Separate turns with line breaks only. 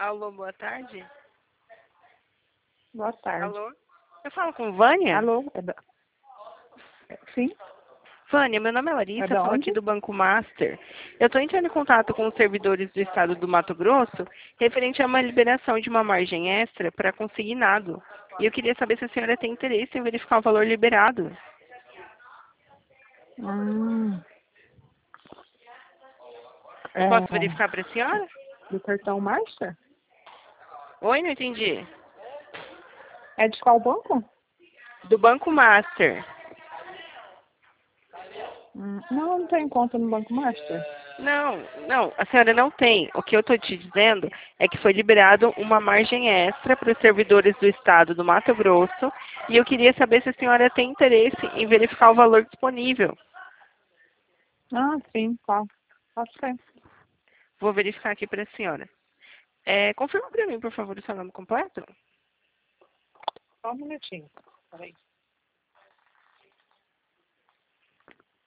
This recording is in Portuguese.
Alô, boa tarde.
Boa tarde.
Alô? Eu falo com Vânia?
Alô? Sim?
Vânia, meu nome é Larissa,
É da
falo
onde?
aqui do Banco Master. Eu estou entrando em contato com os servidores do estado do Mato Grosso, referente a uma liberação de uma margem extra para consignado. E eu queria saber se a senhora tem interesse em verificar o valor liberado. Posso verificar para a senhora?
Do cartão Master?
Oi, não entendi.
É de qual banco?
Do Banco Master.
Não tem conta no Banco Master.
Não, a senhora não tem. O que eu estou te dizendo é que foi liberado uma margem extra para os servidores do estado do Mato Grosso e eu queria saber se a senhora tem interesse em verificar o valor disponível.
Sim, qual? Pode ser.
Vou verificar aqui para a senhora. Confirma para mim, por favor, o seu nome completo.
Só um minutinho. Peraí.